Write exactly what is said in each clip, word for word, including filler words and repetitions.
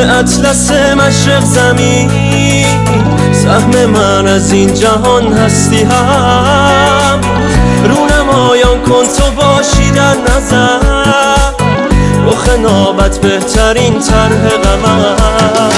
اطلس مشرق زمین، سهم من از این جهان هستی هم. رونمایان کن تو باشی در نظر، رخ نابت بهترین طرح قمر.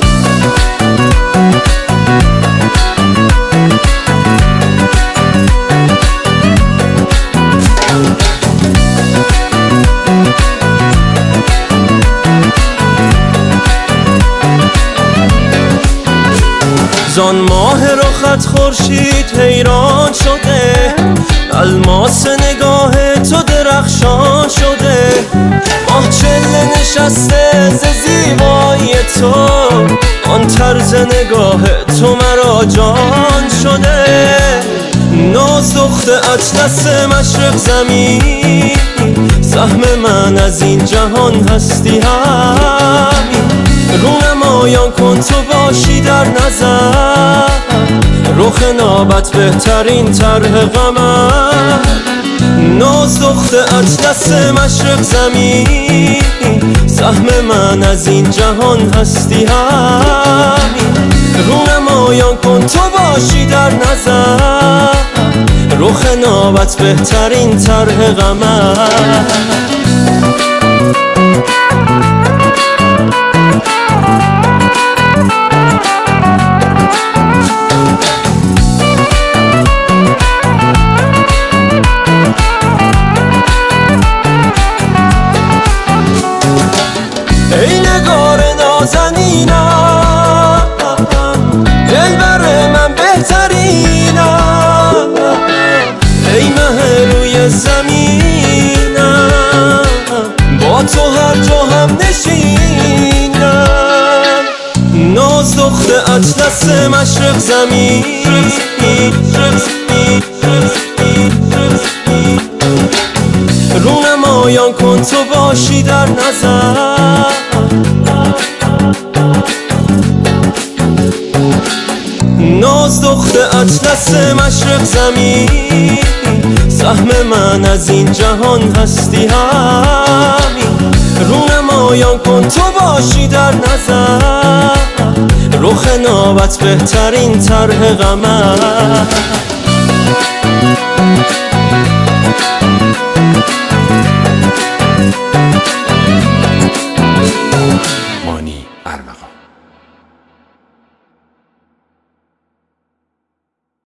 زان ماه رخت خورشید حیران شده، الماس نگاه تو درخشان شده. ماه چله نشسته ز زیبایی تو، آن طرز نگاه تو مرا جان شده. ناز دخت اطلس مشرق زمین، سهم من از این جهان هستی همین. رونمایان کن تو باشی در نظر، رخ نابت بهترین طرح قمر. ناز دخت اطلس مشرق زمین، سهم من از این جهان هستی همین. رونمایان کن تو باشی در نظر، رخ نابت بهترین طرح قمر. ای نگار نازنینم، دلبر من بهترینم. ای مه روی زمینم، با تو هر جا هم نشینم. ناز دخت اطلس مشرق زمین، رونمایان کن تو باشی در نظر. ناز دخت اطلس مشرق زمین، سهم من از این جهان هستی همین. رونمایان کن تو باشی در نظر، رخ نابت بهترین طرح قمر.